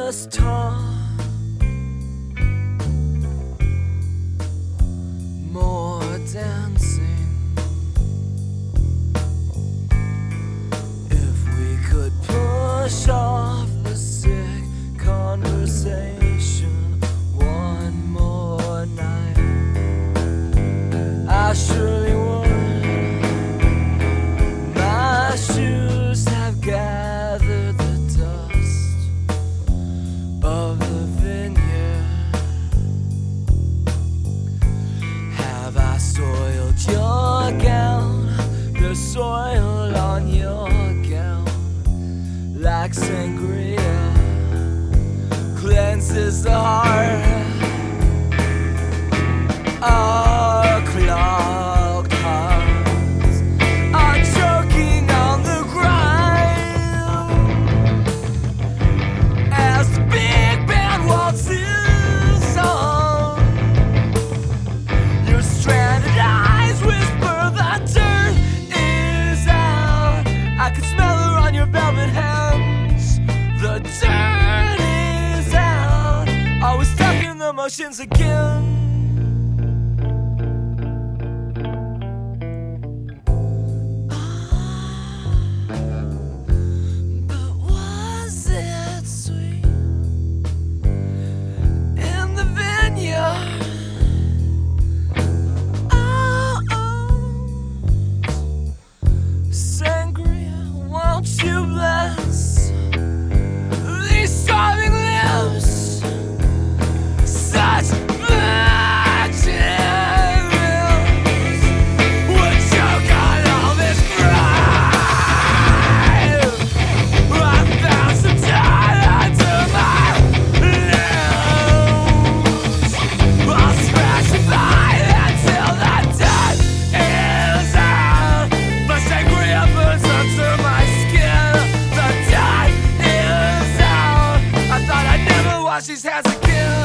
endless talk, more dancing. If we could push off the sick conversation one more night, I surely would. My shoes have gathered the dust of the vineyard. Have I soiled your gown? The soil on your gown, like sangria, cleanses the heart. Our clogged hearts are choking on the grind as the big band waltzes on. Your stranded eyes whisper the dirt is out. I can smell her on your velvet hands. The dirt is out. Always stuck in the motions again. But was it sweet in the vineyard? Sangria, won't you bless these starving lips? Such virgin lips would choke on all this pride. I found some time under my lips. I'll scratch it by until the dust is out. My sangria burns under my skin. The dust is out. I thought I'd never wash these hands again.